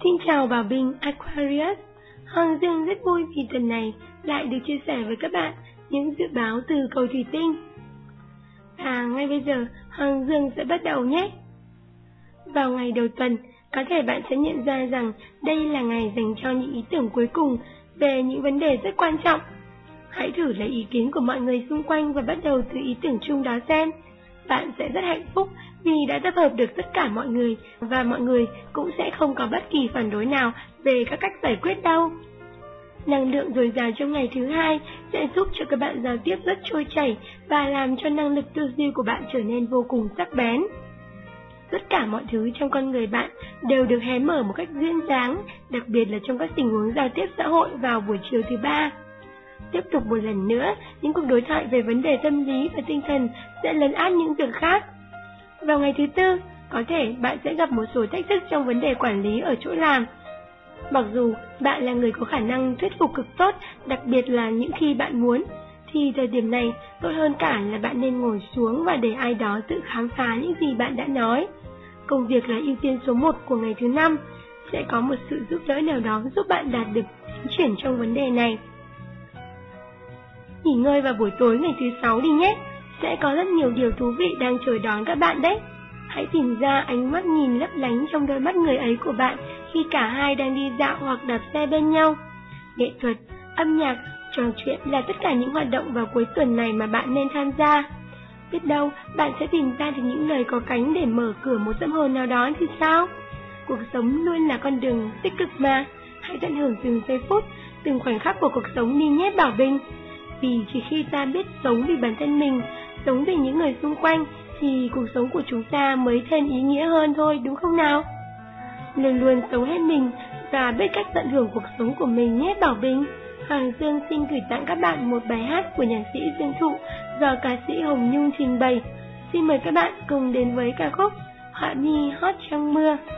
Xin chào Bảo Bình Aquarius. Hoàng Dương rất vui vì tuần này lại được chia sẻ với các bạn những dự báo từ cầu thủy tinh. Và ngay bây giờ Hoàng Dương sẽ bắt đầu nhé. Vào ngày đầu tuần, có thể bạn sẽ nhận ra rằng đây là ngày dành cho những ý tưởng cuối cùng về những vấn đề rất quan trọng. Hãy thử lấy ý kiến của mọi người xung quanh và bắt đầu từ ý tưởng chung đó xem. Bạn sẽ rất hạnh phúc vì đã tập hợp được tất cả mọi người và mọi người cũng sẽ không có bất kỳ phản đối nào về các cách giải quyết đâu. Năng lượng dồi dào trong ngày thứ hai sẽ giúp cho các bạn giao tiếp rất trôi chảy và làm cho năng lực tư duy của bạn trở nên vô cùng sắc bén. Tất cả mọi thứ trong con người bạn đều được hé mở một cách duyên dáng, đặc biệt là trong các tình huống giao tiếp xã hội vào buổi chiều thứ ba. Tiếp tục một lần nữa, những cuộc đối thoại về vấn đề tâm lý và tinh thần sẽ lấn át những việc khác. Vào ngày thứ tư, có thể bạn sẽ gặp một số thách thức trong vấn đề quản lý ở chỗ làm. Mặc dù bạn là người có khả năng thuyết phục cực tốt, đặc biệt là những khi bạn muốn, thì thời điểm này tốt hơn cả là bạn nên ngồi xuống và để ai đó tự khám phá những gì bạn đã nói. Công việc là ưu tiên số 1 của ngày thứ năm, sẽ có một sự giúp đỡ nào đó giúp bạn đạt được tiến triển trong vấn đề này. Nghỉ ngơi vào buổi tối ngày thứ 6 đi nhé, sẽ có rất nhiều điều thú vị đang chờ đón các bạn đấy. Hãy tìm ra ánh mắt nhìn lấp lánh trong đôi mắt người ấy của bạn khi cả hai đang đi dạo hoặc đạp xe bên nhau. Nghệ thuật, âm nhạc, trò chuyện là tất cả những hoạt động vào cuối tuần này mà bạn nên tham gia. Biết đâu bạn sẽ tìm ra được những lời có cánh để mở cửa một tâm hồn nào đó thì sao? Cuộc sống luôn là con đường tích cực mà. Hãy tận hưởng từng giây phút, từng khoảnh khắc của cuộc sống đi nhé Bảo Bình. Vì chỉ khi ta biết sống vì bản thân mình, sống vì những người xung quanh, thì cuộc sống của chúng ta mới thêm ý nghĩa hơn thôi, đúng không nào? Luôn luôn sống hết mình và biết cách tận hưởng cuộc sống của mình nhé Bảo Bình. Hoàng Dương xin gửi tặng các bạn một bài hát của nhạc sĩ Dương Thụ do ca sĩ Hồng Nhung trình bày. Xin mời các bạn cùng đến với ca khúc Họa mi hót trong mưa.